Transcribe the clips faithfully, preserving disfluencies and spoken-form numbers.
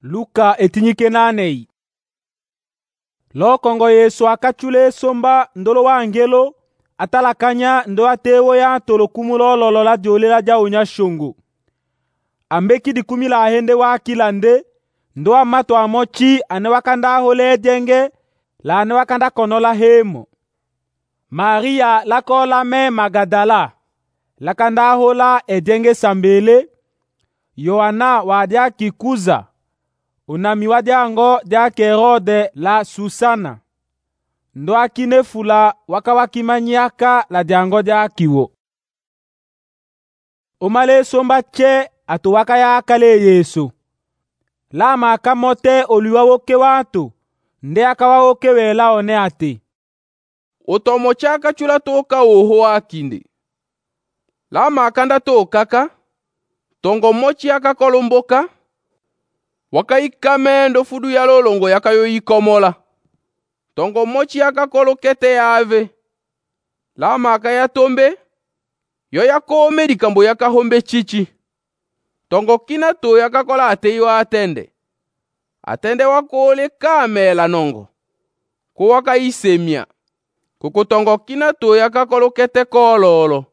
Luka etinyike nanei. Lokongo Yesu akachule somba ndolo wa angelo atalakanya ndo atewo ya tolo kumulololo la diolela dia onya shongo. Ambeki dikumi la hende wa kilande ndo amato amochi ane wakanda hole denge la ane wakanda konola hemo. Maria lakola me Magadala lakanda hola edenge sambele. Yohana wadia kikuza unami wadiango dia Herode la Susana ndo akine fula waka wakimanyiaka la diango dia kiwo. Omale somba che atu waka ya kale Yesu lama akamote oliwa woke watu nde akawa woke wela one ate otomo chaka chula toka oho akinde lama akanda to kaka tongo mochi aka kolomboka waka ikame ndo fudu ya lolongo yaka yo ikomola tongo mochi aka kolokete yave lama aka ya tombe yo yako medikambo yaka hombe chichi tongo kina to yaka kola ate yo atende atende wako ole kamela nongo ko waka isemia kuko tongo kina to yaka kolokete kololo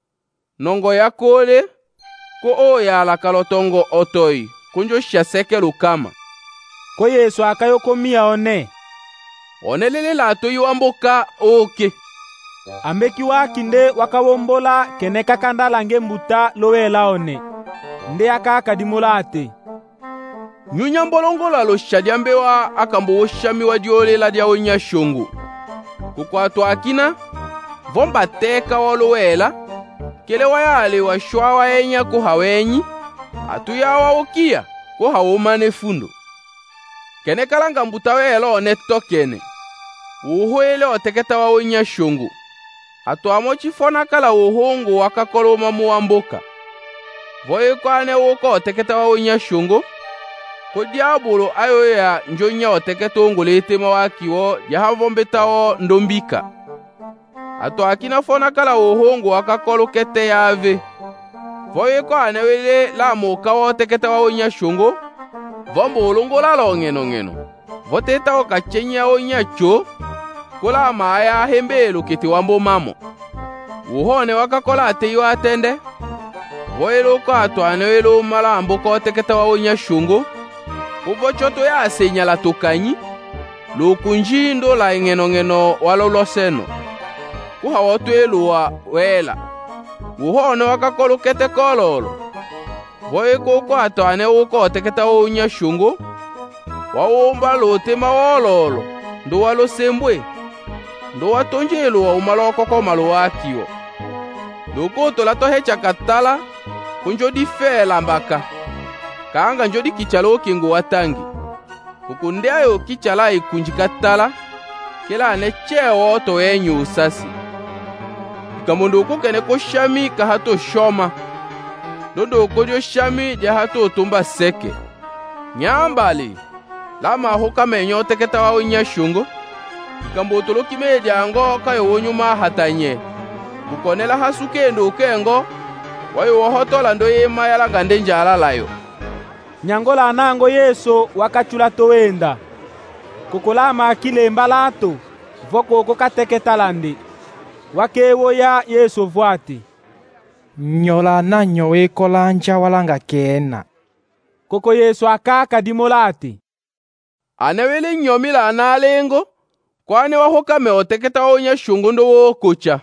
nongo yako ole ko oya la kalotongo otoi kunjo shaseke lukama ko Yesu akayokomia one onelele la to yuamboka oke ambeki wakinde wakawombola keneka kanda lange mbuta lowela one nde aka akadimola ate nyunyambolongola lo shadiambe wa akambo woshami wa diolela dia onya shongo kukwatwa akina vomba teka walowela kele wayale wa shwa wa enya ko hawenyi atuya wa okia ko hawomane fundo kene kalanga mbuta welo ne tokene uhoele oteketa wa onya shongo atu amochi fona kala uhongo wakakoloma muamboka voye kwane woko oteketa wa onya shongo ko diabolo ayo ya njonya oteketa ongolete mawakiwo yahavombetawo ndombika atu akina fona kala uhongo wakakolokete yave voye kwane wele la moka wa oteketa wa onya shongo vombo olongola longeno ngeno voteta okachenya onya cho kola maya hembelo kiti wambo mamo uhone wakakola ateyo atende voelo ko atwane welo malambo ko teketa wa onya shongo ubo choto ya senyala tokanyi lokunjindo la ngeno ngeno waloloseno kuha wotwelo wa wela uhone wakakolokete kololo voeko ko atwane uko teketa wa onya shongo wawomba lote mawololo ndo walosembwe ndo watonjelo wa umaloko ko malo wakiwo lokoto la tohecha katala kunjo difela mbaka kanga njo dikichalo kingo watangi kukundeayo kichala ikunjikatala kila ne chewo to enyu usasi kamondo kukene ko shami ka hato shoma dodo ko dio shami dia hato tumba seke nyambali lama hoka menyo teketa wa onya shongo kambotolo kimedia ango kayo wonyuma hatanye bukonela hasuke ndo kengo wayo wohotola ndo yema yala ngande njala layo nyangola nango Yesu wakachula towenda kukolama akile mbalato voko kokateketa lande wakewo ya Yesu vwati nyola na nyowe kolanja walanga kena koko Yesu akaka dimolati anewele nyomila analengo kwane wahoka me oteketa onya shongo ndo wokocha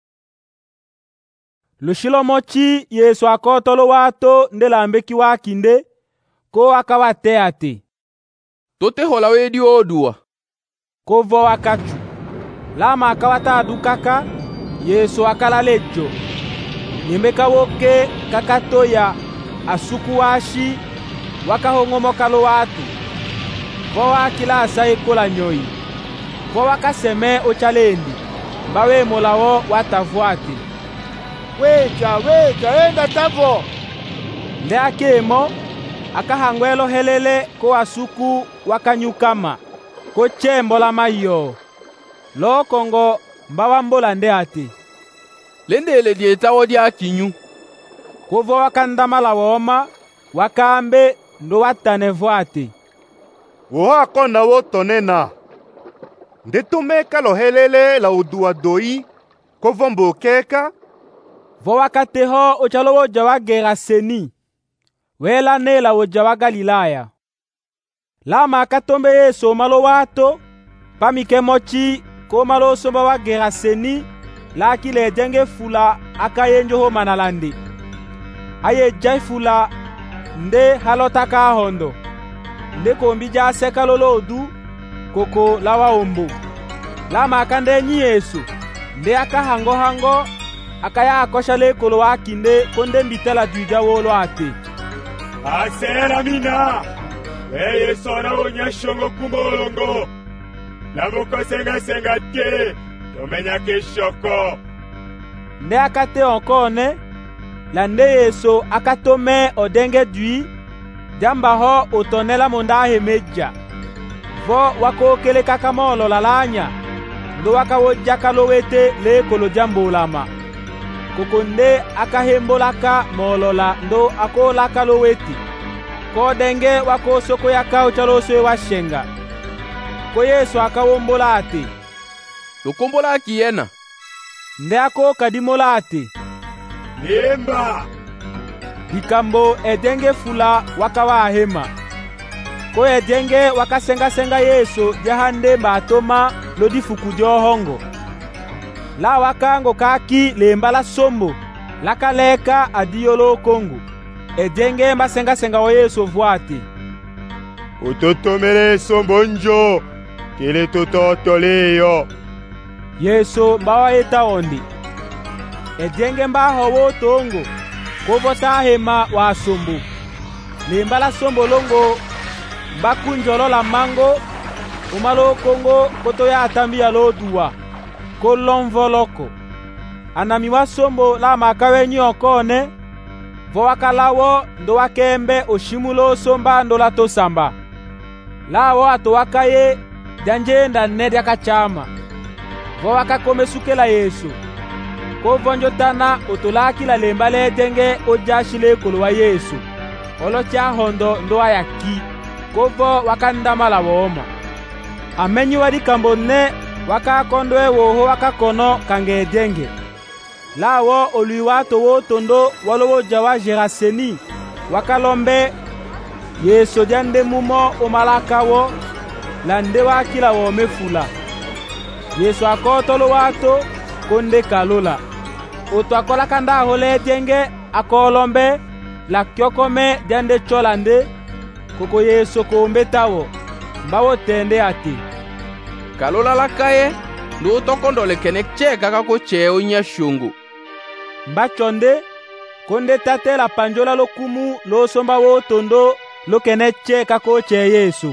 lushilo mochi Yesu akotolo wato ndelambeki wakinde ko akawate ate tote hola wedi odua ko vo wakachu lama akawata adukaka Yesu akalalecho nyembeka woke kakatoya asukuwashi wakahongomoka lo watu vo wakila asa ekola nyoi vo wakaseme ochalendi mbawe molawo watavwate weja weja enda tavo nde akemo akahangwelo helele ko asuku wakanyukama ko chembo la mayo lokongo mbawambola nde ate lendele dieta wodi akinyu ko vo wakandama la woma wakambe ndo watane vwate wo akonda wo tonena. Ndetumeka lohelele la udua doi kovombo keka. Vo wakati ho ochalo woja wa Geraseni. Wela nela woja wa Galilaya. Lama akatombe Yesu malo wato pamike mochi ko malo somba wa Geraseni laki le jenge fula akayenjo ho manalandi. Aye jai fula nde halotaka hondo. Nde kombi ja seka lolodu koko lawa ombo. Lama akande nyi Yesu nde aka hango hango akaya akosha le kolo wakinde konde mbitela duja wolo ate. Asera mina Weye sona unyashongo kumbolongo Lamuko senga senga te Tomenya keshoko. Nde akate onkone la nde Yesu akatome odenge dui jamba ho otonela monda hemeja. Vo wako kele kakamolo lalanya ndo waka wojaka lowete le kolo jambo lama. Kokonde akahembolaka molola ndo akolaka loweti. Ko denge wako soko yaka uchaloswe washenga. Ko Yesu akawombola ate. Lukombola akiyena. Nde ako kadimola ate. Lemba. Bikambo edenge fula wakawa ahema. Ko edenge wakasenga senga Yesu jahande batoma lodi fukudio hongo. La wakango kaki lemba la sombo lakaleka adiyolo kongo. Edenge masenga senga wa Yesu vuati. Utotomele sombo njo kile tutotoleyo. Yesu mbawa eta ondi. Edenge mbaho wo tongo kovota hema wa sombo. Lemba la sombo longo bakunjolo la mango umalo kongo koto ya atambi ya lodua kolonvoloko. Anami wa sombo la makawe nyi okone vo wakalawo ndo wakembe oshimulo somba ndo la tosamba. Lawo ato wakaye janjenda nedi akachama. Vo wakakome sukela Yesu. Ko vonjotana otolaki la lemba le denge ojashile kolo wa Yesu. Olo cha hondo ndo ayaki. Kovo wakandama la woma. Amenyi wadi kambone wakakondwe woho wakakono kange denge. Lawo oluiwato wo tondo walowo jawa Geraseni wakalombe Yesu jande mumo omalaka wo lande wakila wo mefula. Yesu akotolo wato konde kalola. Oto akola kanda hole denge akolombe la kyokome jande cholande koko Yesu kombetawo mbawo tende ati. Kalola lakaye ndo tokondole kenek cheka kako cheo nyashungu. Mba chonde konde tate la panjola lokumu lo somba wo tondo lo kene cheka ko che Yesu.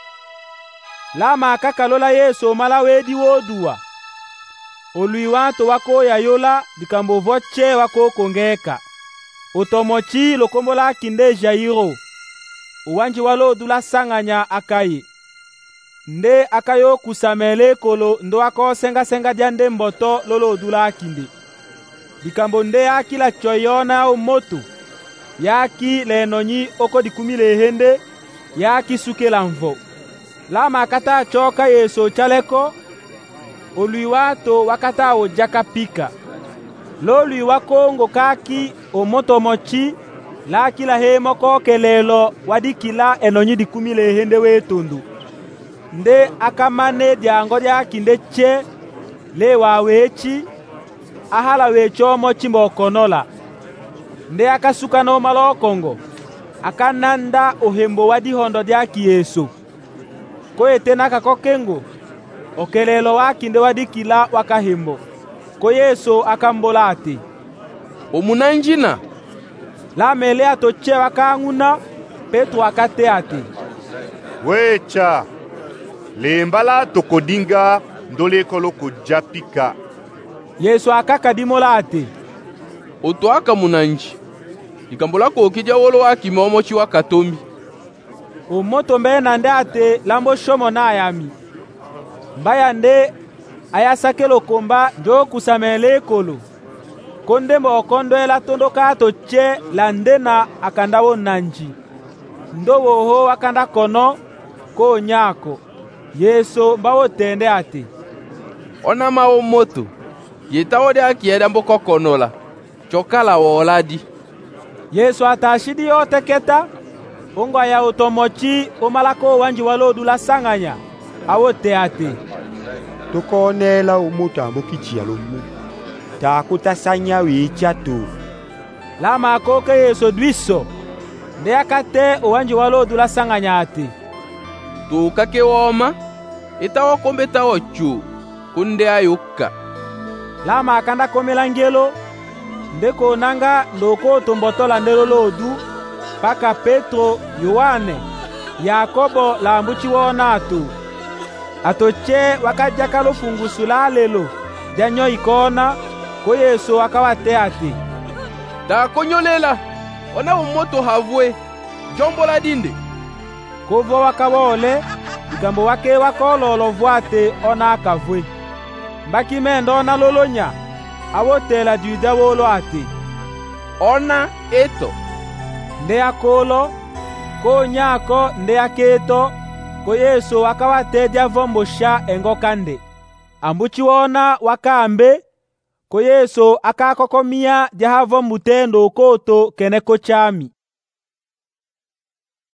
Lama akakalola Yesu mala wedi wodua. Oluiwanto wako ya yola dikambo voche wako kongeka. Otomochi lokombola kinde Jairo. Uwanji walo dula sanganya akayi. Nde akayo kusamele kolo ndo ako senga senga jande mboto lolo dula akinde. Dikambo nde akila choyona o motu. Yaki le nonyi oko dikumile hende. Yaki suke lanvo. Lama akata choka Yesu chaleko. Oluiwato wakata o jaka pika. Lolui wakongo kaki o moto mochi. Laki la hemo ko kelelo wadikila enonyi dikumile hende we tundu. Nde akamane diango dia kinde che le wa wechi ahala wecho mochi mbokonola. Nde akasuka no malo kongo akananda ohembo wadi hondo dia ki Yesu. Ko etena kakokengo okelelo wakinde wadikila wakahembo. Ko Yesu akambola ati. Omunanjina la mele atoche wakanguna Petro akate ati. Wecha lembala tokodinga ndole kolo kujapika. Yesu akakadimola ati. Oto aka munanji ikambola ko kija wolo wakime omochi wakatombi. Omoto mbe nande ate lambo shomo na ayami. Mbaya nde ayasakelo komba jo kusamele kolo. Konde mbo kondo la tondo kato che landena akandawo nanji. Ndo woho wakanda kono ko nyako Yesu mbawotende ati ona mawo moto yetawode akieda mbokokonola chokala woladi. Yesu atashidi yote keta ongo ya utomochi omalako wanji walodu la sanganya awote ati tukonela umutambo kichia lomu takutasanya wicha tu lama akoke Yesu dwiso nde akate owanji walodu la sanganya ati tukake woma itawakombeta ochu kunde ayuka lama akanda komela ngelo ndeko nanga ndoko tombotola ndelo lodu paka Petro, Yohane, Yakobo la mbuchi wona atu atoche wakajaka lofungusula lelo janyo ikona ko Yesu akawate ati ta konyolela ona umoto havwe jombola dinde kovo wakawole igambo wake wakololo vwate ona akavwe mbaki mendo ona lolonya awotela juda wolo ati ona eto nde akolo ko nyako nde aketo ko Yesu akawatedya vombosha engokande ambuchi wona wakambe ko Yesu akakokomia jaha vombutendo koto keneko chami